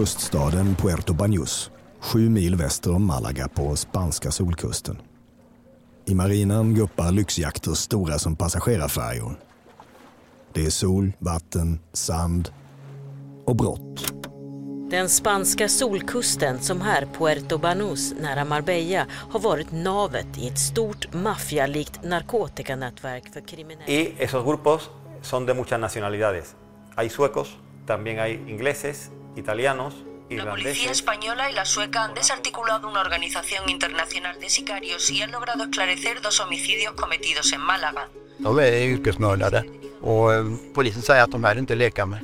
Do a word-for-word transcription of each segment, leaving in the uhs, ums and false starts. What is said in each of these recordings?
kuststaden Puerto Banús, sju mil väster om Malaga på spanska solkusten. I marinen guppar lyxjakter stora som passagerarfärjor. Det är sol, vatten, sand och brott. Den spanska solkusten som här Puerto Banús nära Marbella har varit navet i ett stort maffialikt narkotikanätverk för kriminella. Y esos grupos son de muchas nacionalidades. Hay suecos, también hay ingleses, italianos, La policía española y la sueca han desarticulado una organización internacional de sicarios y han logrado esclarecer dos homicidios cometidos en Málaga. De är yrkesmördare och polisen säger att de här inte leker med.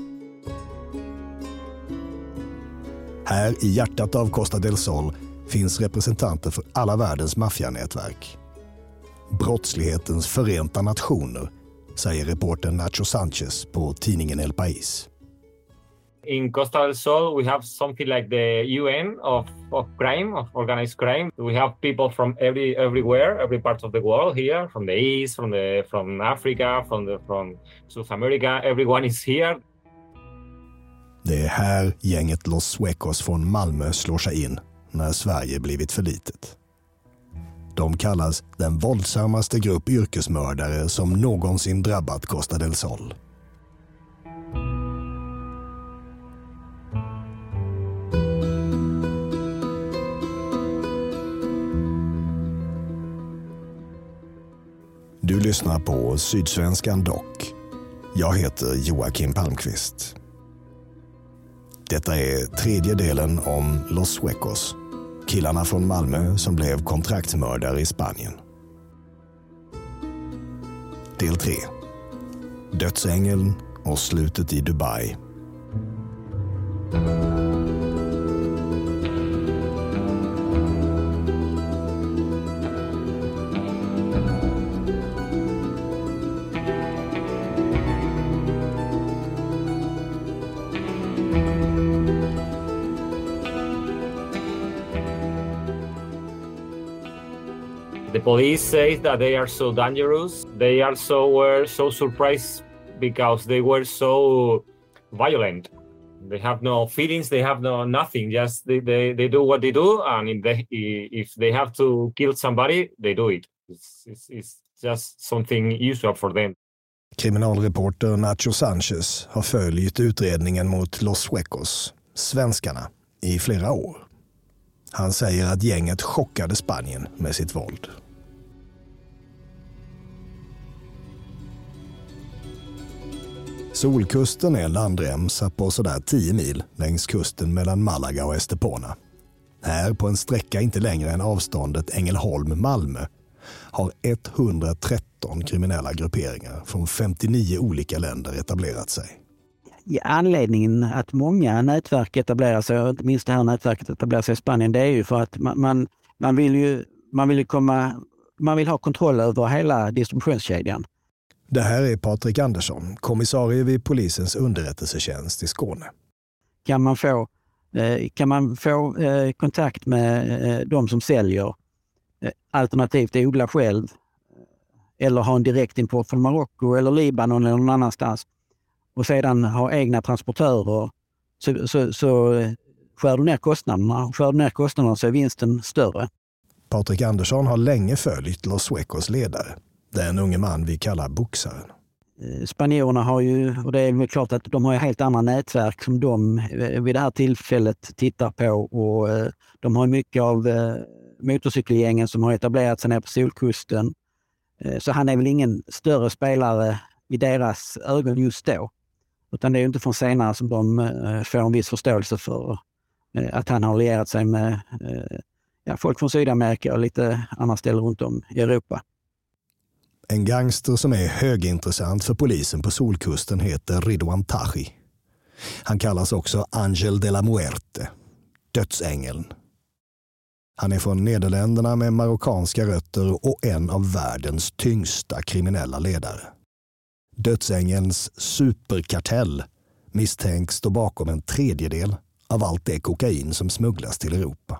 Här i hjärtat av Costa del Sol finns representanter för alla världens maffianätverk. Brottslighetens förenta nationer, säger reportern Nacho Sanchez på tidningen El País. In Costa del Sol, we have something like the U N of, of crime, of organized crime. We have people from every everywhere, every part of the world here, from the East, from the from Africa, from the from South America. Everyone is here. Det är här gänget Los Suecos från Malmö slår sig in när Sverige blivit för litet. De kallas den våldsammaste grupp yrkesmördare som någonsin drabbat Costa del Sol. Du lyssnar på Sydsvenskan Dock. Jag heter Joakim Palmqvist. Detta är tredje delen om Los Suecos, killarna från Malmö som blev kontraktsmördare i Spanien. Del tre. Dödsängeln och slutet i Dubai. The police say that they are so dangerous. They also were so surprised because they were so violent. They have no feelings, they have no nothing. Just they, they, they do what they do, and if they, if they have to kill somebody, they do it. It's, it's, it's just something usual for them. Kriminalreporter Nacho Sanchez har följt utredningen mot Los Suecos, svenskarna, i flera år. Han säger att gänget chockade Spanien med sitt våld. Solkusten är en landremsa på sådär tio mil längs kusten mellan Malaga och Estepona. Här på en sträcka inte längre än avståndet Ängelholm-Malmö har etthundratretton kriminella grupperingar från femtionio olika länder etablerat sig. Anledningen att många nätverk etablerar sig, inte minst det här nätverket etablerar sig i Spanien, det är ju för att man, man, man vill ju man vill komma man vill ha kontroll över hela distributionskedjan. Det här är Patrik Andersson, kommissarie vid polisens underrättelsetjänst i Skåne. Kan man få kan man få kontakt med de som säljer, alternativt odla själv eller ha en direktimport från Marocko eller Libanon eller någon annanstans, och sedan ha egna transportörer, så, så, så skär du ner kostnaderna. Skär du ner kostnaderna så är vinsten större. Patrik Andersson har länge följt Los Suecos ledare, den unge man vi kallar boxaren. Spanjorerna har ju, och det är väl klart att de har ju helt andra nätverk som de vid det här tillfället tittar på, och de har mycket av motorcykelgängen som har etablerat sig ner på solkusten. Så han är väl ingen större spelare i deras ögon just då. Utan det är ju inte från senare som de får en viss förståelse för att han har lierat sig med ja, folk från Sydamerika och lite andra ställen runt om i Europa. En gangster som är högintressant för polisen på solkusten heter Ridwan Taghi. Han kallas också Angel de la Muerte, dödsängeln. Han är från Nederländerna med marockanska rötter och en av världens tyngsta kriminella ledare. Dödsängelns superkartell misstänks stå bakom en tredjedel av allt det kokain som smugglas till Europa.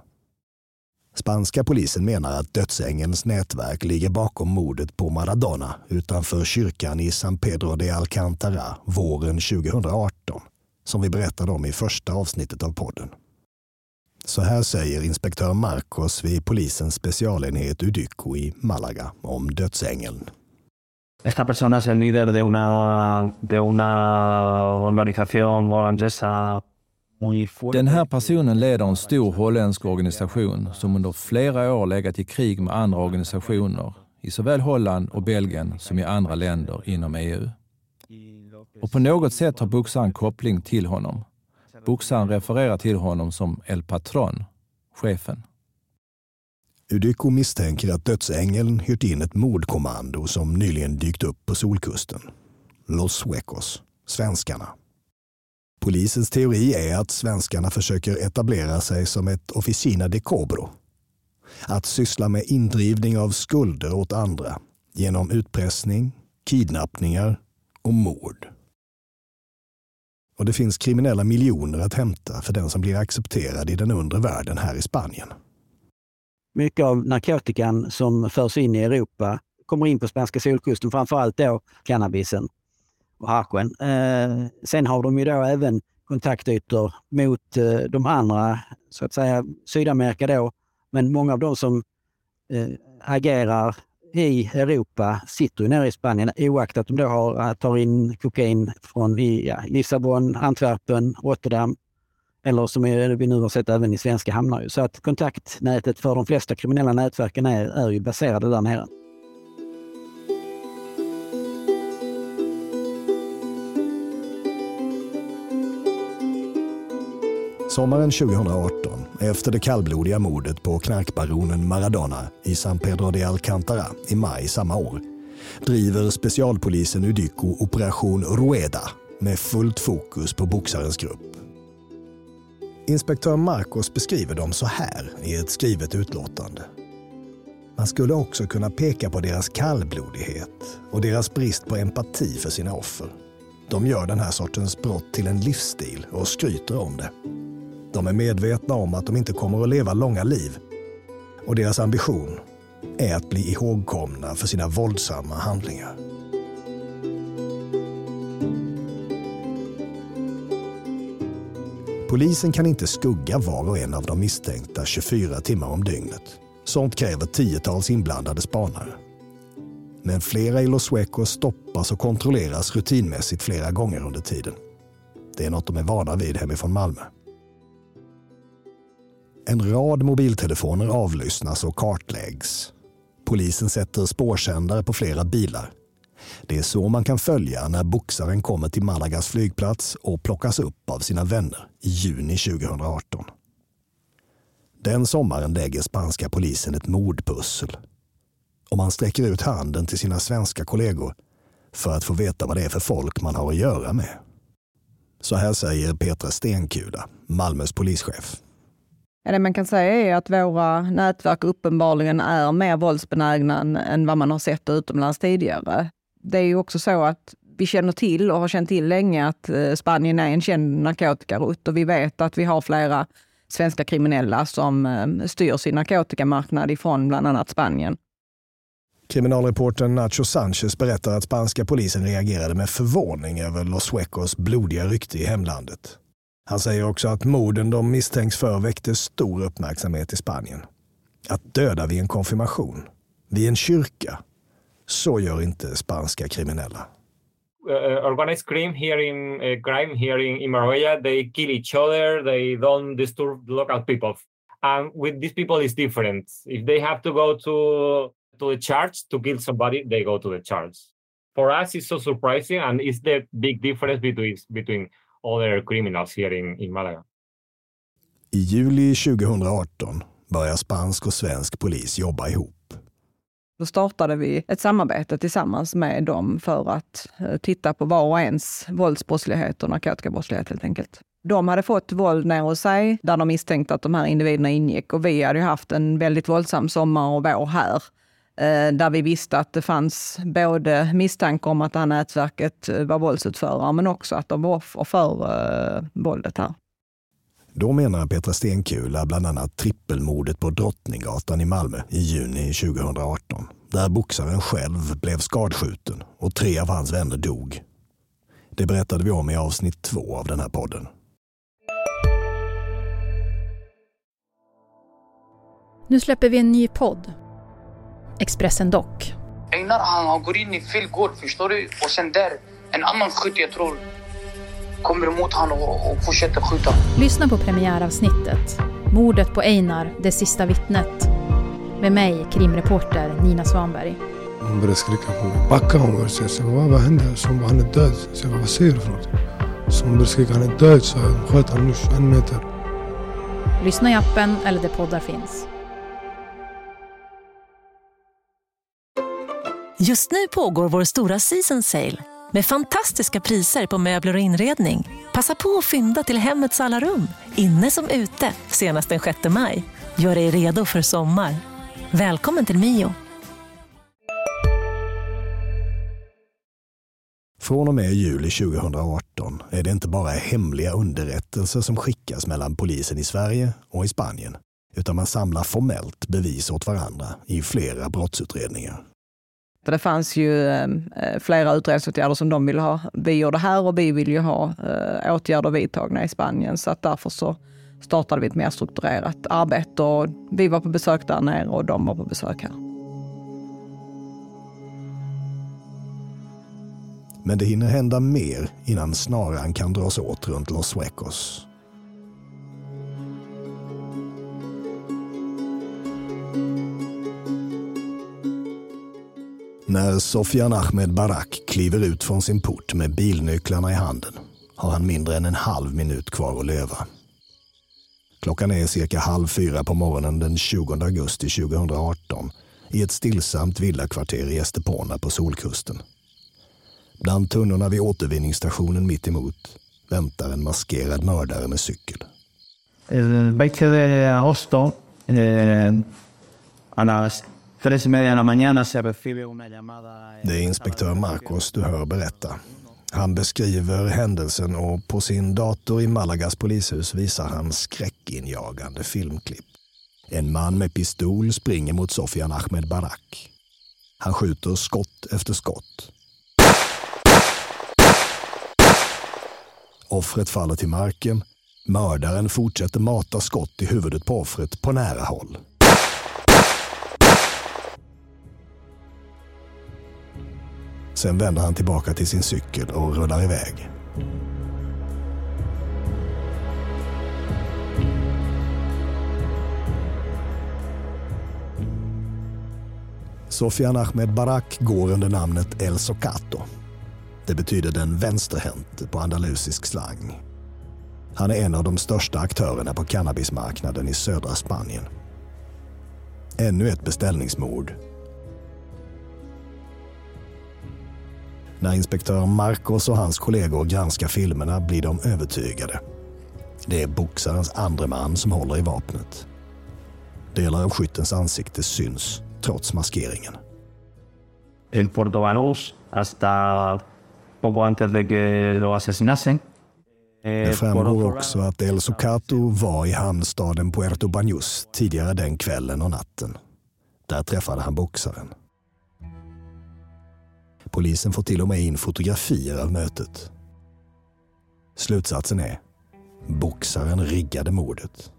Spanska polisen menar att dödsängelns nätverk ligger bakom mordet på Maradona utanför kyrkan i San Pedro de Alcántara våren tjugohundraarton, som vi berättade om i första avsnittet av podden. Så här säger inspektör Marcos vid polisens specialenhet Udyco i Malaga om dödsängeln. Esta persona es el líder de una, de una organización holandesa. Den här personen leder en stor holländsk organisation som under flera år legat i krig med andra organisationer i såväl Holland och Belgien som i andra länder inom E U. Och på något sätt har boxaren koppling till honom. Boxaren refererar till honom som El Patron, chefen. Udyco misstänker att dödsängeln hyrt in ett mordkommando som nyligen dykt upp på solkusten. Los Suecos, svenskarna. Polisens teori är att svenskarna försöker etablera sig som ett officina de cobro. Att syssla med indrivning av skulder åt andra genom utpressning, kidnappningar och mord. Och det finns kriminella miljoner att hämta för den som blir accepterad i den undre världen här i Spanien. Mycket av narkotikan som förs in i Europa kommer in på spanska solkusten, framförallt då cannabisen och haschen. Eh, sen har de ju då även kontaktytor mot eh, de andra, så att säga Sydamerika då, men många av de som eh, agerar i Europa sitter ju nere i Spanien, oaktat att de då har, tar in kokain från ja, Lissabon, Antwerpen, Rotterdam, eller som vi nu har sett även i svenska hamnar. Så att kontaktnätet för de flesta kriminella nätverken är, är ju baserade där nere. Sommaren tjugohundraarton, efter det kallblodiga mordet på knarkbaronen Maradona i San Pedro de Alcántara i maj samma år, driver specialpolisen Udyco Operation Rueda med fullt fokus på boxarens grupp. Inspektör Marcos beskriver dem så här i ett skrivet utlåtande. Man skulle också kunna peka på deras kallblodighet och deras brist på empati för sina offer. De gör den här sortens brott till en livsstil och skryter om det. De är medvetna om att de inte kommer att leva långa liv och deras ambition är att bli ihågkomna för sina våldsamma handlingar. Polisen kan inte skugga var och en av de misstänkta tjugofyra timmar om dygnet. Sånt kräver tiotals inblandade spanare. Men flera i Los Suecos stoppas och kontrolleras rutinmässigt flera gånger under tiden. Det är något de är vana vid hemifrån Malmö. En rad mobiltelefoner avlyssnas och kartläggs. Polisen sätter spårsändare på flera bilar. Det är så man kan följa när boxaren kommer till Malagas flygplats och plockas upp av sina vänner i juni tjugohundraarton. Den sommaren lägger spanska polisen ett mordpussel. Och man sträcker ut handen till sina svenska kollegor för att få veta vad det är för folk man har att göra med. Så här säger Petra Stenkula, Malmös polischef. Ja, det man kan säga är att våra nätverk uppenbarligen är mer våldsbenägna än vad man har sett utomlands tidigare. Det är ju också så att vi känner till och har känt till länge att Spanien är en känd narkotikarutt och vi vet att vi har flera svenska kriminella som styr sin narkotikamarknad ifrån bland annat Spanien. Kriminalreportern Nacho Sanchez berättar att spanska polisen reagerade med förvåning över Los Suecos blodiga rykte i hemlandet. Han säger också att morden de misstänks för väckte stor uppmärksamhet i Spanien. Att döda vid en konfirmation, vid en kyrka, så gör inte spanska kriminella. Uh, organized crime here in uh, crime here in, in Marbella, they kill each other, they don't disturb the local people. And with these people is different. If they have to go to to the church to kill somebody, they go to the church. For us, it's so surprising, and it's the big difference between between other criminals here in, in Malaga. I juli tjugohundraarton börjar spansk och svensk polis jobba ihop. Då startade vi ett samarbete tillsammans med dem för att titta på var och ens våldsbrottslighet och narkotikabrottslighet helt enkelt. De hade fått våld ner hos sig där de misstänkte att de här individerna ingick och vi hade haft en väldigt våldsam sommar och vår här där vi visste att det fanns både misstanke om att det här nätverket var våldsutförare men också att de var offer för uh, våldet här. Då menar Petra Stenkula bland annat trippelmordet på Drottninggatan i Malmö i juni tjugohundraarton, där boxaren själv blev skadskjuten och tre av hans vänner dog. Det berättade vi om i avsnitt två av den här podden. Nu släpper vi en ny podd. Expressen Dock. Einar han går in i fel gård, förstår du? Och sen där, en annan skytt jag tror kommer emot han och, och fortsätter skjuta. Lyssna på premiäravsnittet. Mordet på Einar, det sista vittnet. Med mig, krimreporter Nina Svanberg. Hon började skrika på mig. Backa hon var så jag vad, vad hände? Så hon bara, han är död. Så jag vad säger du för något? Så hon började skrika, han är död. Så jag sköt han nu en meter. Lyssna i appen eller där poddar finns. Just nu pågår vår stora season sale med fantastiska priser på möbler och inredning. Passa på att fynda till hemmets alla rum, inne som ute, senast den sjätte maj. Gör dig redo för sommar. Välkommen till Mio. Från och med juli tjugohundraarton är det inte bara hemliga underrättelser som skickas mellan polisen i Sverige och i Spanien, utan man samlar formellt bevis åt varandra i flera brottsutredningar. Det fanns ju eh, flera utredningsåtgärder som de ville ha. Vi gjorde här och vi vill ju ha eh, åtgärder vidtagna i Spanien. Så att därför så startade vi ett mer strukturerat arbete. Och vi var på besök där nere och de var på besök här. Men det hinner hända mer innan snaran kan dras åt runt Los Suecos. När Sofian Ahmed Barak kliver ut från sin port med bilnycklarna i handen har han mindre än en halv minut kvar att leva. Klockan är cirka halv fyra på morgonen den tjugonde augusti tjugohundraarton i ett stillsamt villakvarter i Estepona på Solkusten. Bland tunnorna vid återvinningsstationen mitt emot väntar en maskerad mördare med cykel. El veinte de agosto, eh, a las tres y media de la mañana se recibe una llamada. Det är inspektör Marcos du hör berätta. Han beskriver händelsen och på sin dator i Malagas polishus visar han skräckinjagande filmklipp. En man med pistol springer mot Sofian Ahmed Barak. Han skjuter skott efter skott. Offret faller till marken. Mördaren fortsätter mata skott i huvudet på offret på nära håll. Sen vänder han tillbaka till sin cykel och rullar iväg. Sofian Ahmed Barak går under namnet El Socato. Det betyder den vänsterhänte på andalusisk slang. Han är en av de största aktörerna på cannabismarknaden i södra Spanien. Ännu ett beställningsmord. När inspektör Marcos och hans kollegor granskar filmerna blir de övertygade. Det är boxarens andra man som håller i vapnet. Delar av skyttens ansikte syns trots maskeringen. El Puerto Banús hasta poco antes de que lo asesinasen. Det framgår också att El Socato var i hamnstaden Puerto Banús tidigare den kvällen och natten. Där träffade han boxaren. Polisen får till och med in fotografier av mötet. Slutsatsen är: boxaren riggade mordet.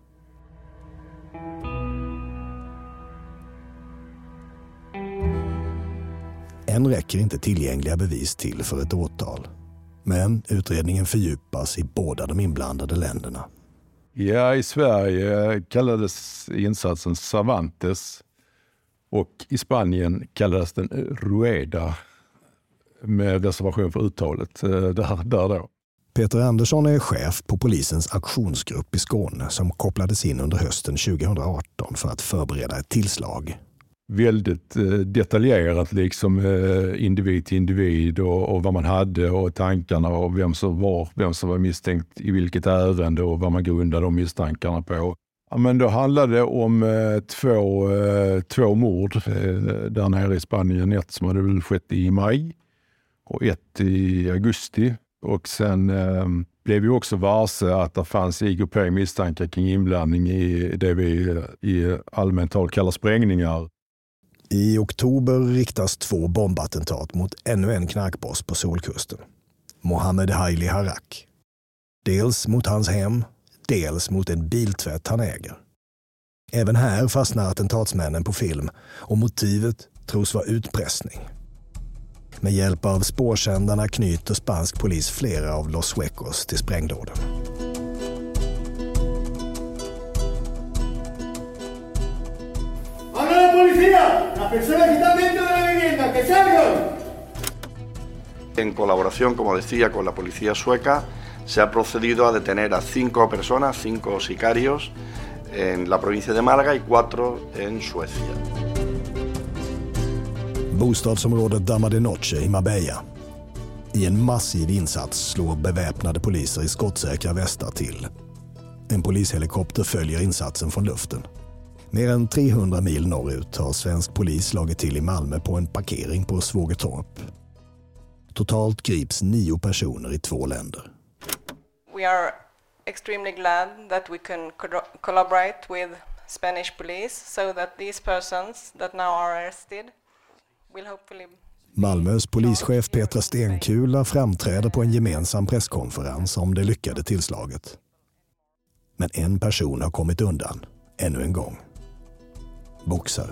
Än räcker inte tillgängliga bevis till för ett åtal. Men utredningen fördjupas i båda de inblandade länderna. Ja, i Sverige kallades insatsen Cervantes och i Spanien kallades den Rueda med reservation för uttalet där, där då. Peter Andersson är chef på polisens aktionsgrupp i Skåne som kopplades in under hösten tjugohundraarton för att förbereda ett tillslag. Väldigt eh, detaljerat liksom eh, individ till individ och, och vad man hade och tankarna och vem som var vem som var misstänkt i vilket ärende och vad man grundade de misstankarna på. Ja, men då handlade det om eh, två, eh, två mord eh, där nere i Spanien. Ett som hade väl skett i maj och ett i augusti. Och sen eh, blev vi också varse att det fanns I G P misstankar kring inblandning i det vi i allmänt tal kallar sprängningar. I oktober riktas två bombattentat mot ännu en knarkboss på Solkusten. Mohammed Haili Harak. Dels mot hans hem, dels mot en biltvätt han äger. Även här fastnar attentatsmännen på film och motivet tros vara utpressning. Med hjälp av spårsändarna knyter spansk polis flera av Los Suecos till sprängdåden. En colaboración, como decía, con la policía sueca, se ha procedido a detener a cinco personas, cinco sicarios, en la provincia de Málaga y cuatro en Suecia. Bostadsområdet Dama de Noche i Marbella. I en massiv insats slår beväpnade poliser i skottsäkra västar till. En polishelikopter följer insatsen från luften. Mer än trehundra mil norrut har svensk polis slagit till i Malmö på en parkering på Svågertorp. Totalt grips nio personer i två länder. We are extremely glad that we can co- collaborate with Spanish police so that these persons that now are arrested will hopefully... Malmös polischef Petra Stenkula framträder på en gemensam presskonferens om det lyckade tillslaget. Men en person har kommit undan, ännu en gång. Boxaren.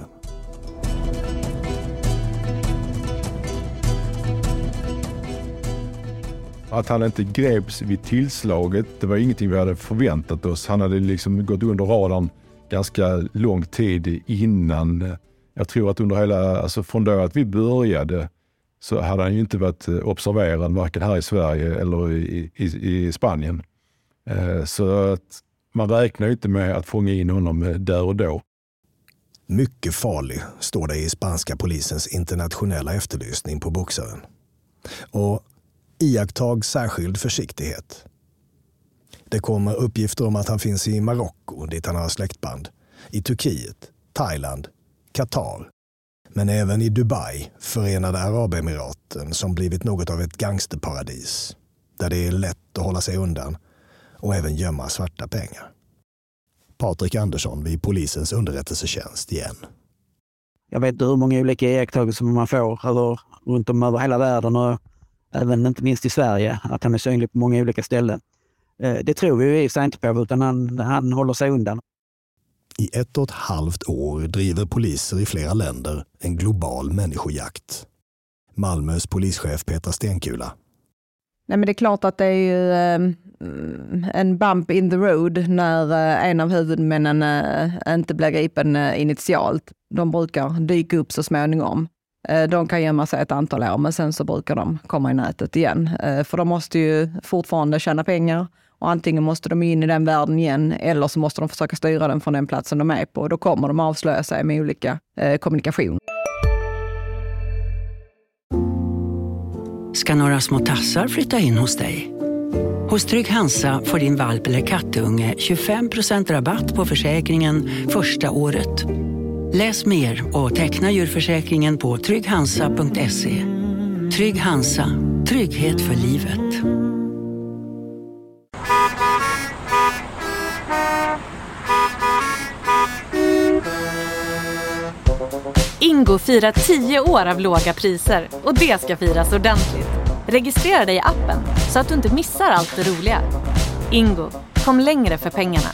Att han inte greps vid tillslaget, det var ingenting vi hade förväntat oss. Han hade liksom gått under radarn ganska lång tid innan. Jag tror att under hela, alltså från då att vi började så hade han ju inte varit observerad varken här i Sverige eller i, i, i Spanien. Så att man räknar ju inte med att fånga in honom där och då. Mycket farlig, står det i spanska polisens internationella efterlysning på boxaren. Och iakttag särskild försiktighet. Det kommer uppgifter om att han finns i Marocko, dit han har släktband, i Turkiet, Thailand, Qatar, men även i Dubai, Förenade Arabemiraten, som blivit något av ett gangsterparadis, där det är lätt att hålla sig undan och även gömma svarta pengar. Patrik Andersson vid polisens underrättelsetjänst igen. Jag vet hur många olika iakttagelser man får över, runt om över hela världen och även inte minst i Sverige, att han är synlig på många olika ställen. Det tror vi ju inte på, utan han, han håller sig undan. I ett och ett halvt år driver poliser i flera länder en global människojakt. Malmös polischef Petra Stenkula. Nej, men det är klart att det är ju eh, en bump in the road när eh, en av huvudmännen eh, inte blir gripen eh, initialt. De brukar dyka upp så småningom. Eh, de kan gömma sig ett antal år, men sen så brukar de komma i nätet igen. Eh, för de måste ju fortfarande tjäna pengar. Och antingen måste de in i den världen igen eller så måste de försöka styra den från den platsen de är på. Och då kommer de avslöja sig med olika eh, kommunikation. Ska några små tassar flytta in hos dig? Hos Trygg Hansa får din valp eller kattunge tjugofem procent rabatt på försäkringen första året. Läs mer och teckna djurförsäkringen på trygg hansa punkt se. Trygg Hansa, trygghet för livet. Ingo firar tio år av låga priser och det ska firas ordentligt. Registrera dig i appen så att du inte missar allt det roliga. Ingo, kom längre för pengarna.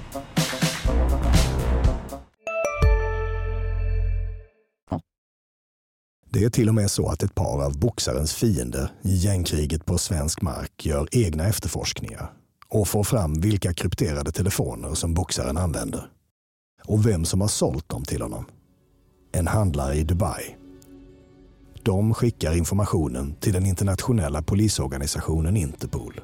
Det är till och med så att ett par av boxarens fiender i gängkriget på svensk mark gör egna efterforskningar och får fram vilka krypterade telefoner som boxaren använder och vem som har sålt dem till honom. En handlare i Dubai. De skickar informationen till den internationella polisorganisationen Interpol.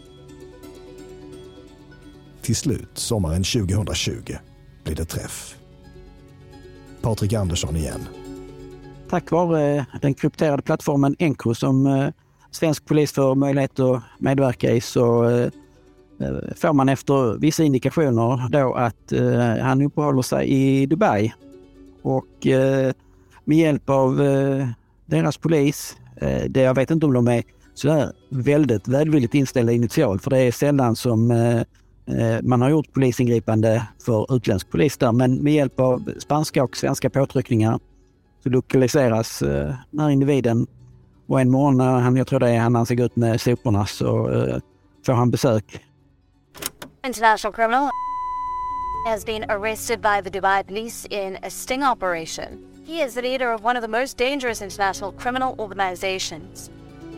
Till slut, sommaren tjugohundratjugo, blir det träff. Patrik Andersson igen. Tack vare den krypterade plattformen Encro som eh, svensk polis får möjlighet att medverka i så eh, får man efter vissa indikationer då att eh, han uppehåller sig i Dubai. Och eh, med hjälp av eh, deras polis, eh, det jag vet inte om de är sådär väldigt välvilligt inställda initialt, för det är sällan som eh, man har gjort polisingripande för utländsk polis där, men med hjälp av spanska och svenska påtryckningar så lokaliseras eh, den här individen Och en morgon när han, jag tror det är han, han ser ut med soporna, så uh, får han besök. International criminal has been arrested by the Dubai police in a sting operation. He is the leader of one of the most dangerous international criminal organizations.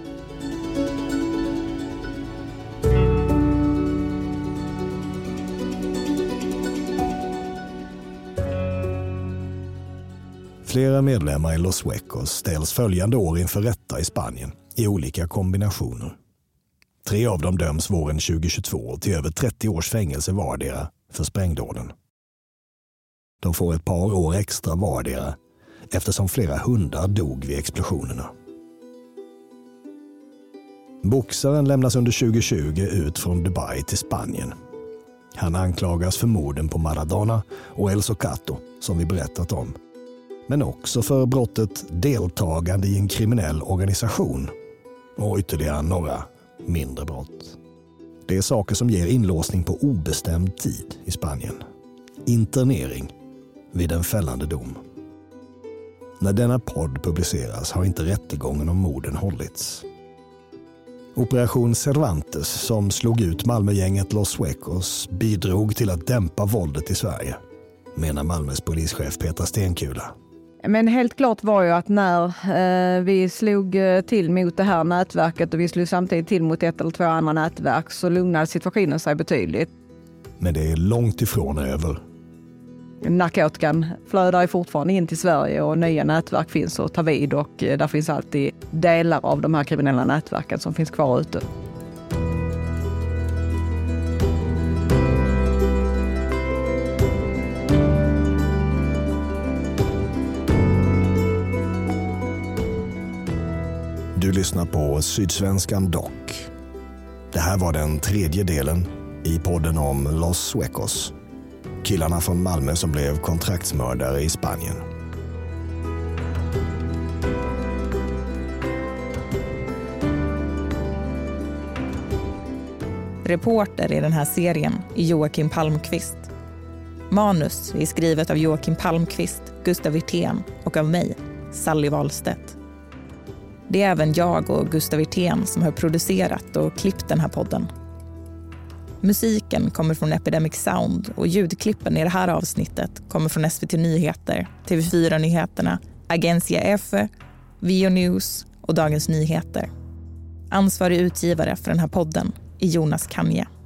Flera medlemmar i Los Suecos ställs följande år inför rätta i Spanien i olika kombinationer. Tre av dem döms våren tjugohundratjugotvå till över trettio års fängelse vardera för sprängdåden. De får ett par år extra vardera eftersom flera hundar dog vid explosionerna. Boxaren lämnas under tjugohundratjugo ut från Dubai till Spanien. Han anklagas för morden på Maradona och El Socato som vi berättat om. Men också för brottet deltagande i en kriminell organisation och ytterligare några mindre brott. Det är saker som ger inlåsning på obestämd tid i Spanien. Internering vid en fällande dom. När denna podd publiceras har inte rättegången om morden hållits. Operation Cervantes, som slog ut Malmögänget Los Suecos, bidrog till att dämpa våldet i Sverige, menar Malmös polischef Petra Stenkula. Men helt klart var ju att när eh, vi slog till mot det här nätverket och vi slog samtidigt till mot ett eller två andra nätverk, så lugnade situationen sig betydligt. Men det är långt ifrån över. Narkotikan flödar fortfarande in till Sverige och nya nätverk finns att ta vid, och där finns alltid delar av de här kriminella nätverken som finns kvar ute. Du lyssnar på Sydsvenskan Dock. Det här var den tredje delen i podden om Los Suecos. Killarna från Malmö som blev kontraktsmördare i Spanien. Reporter i den här serien är Joakim Palmqvist. Manus är skrivet av Joakim Palmqvist, Gustav Wirtén och av mig, Sally Wahlstedt. Det är även jag och Gustav Wirtén som har producerat och klippt den här podden. Musiken kommer från Epidemic Sound och ljudklippen i det här avsnittet kommer från S V T Nyheter, T V fyra-nyheterna, Agencia F, Vio News och Dagens Nyheter. Ansvarig utgivare för den här podden är Jonas Kanje.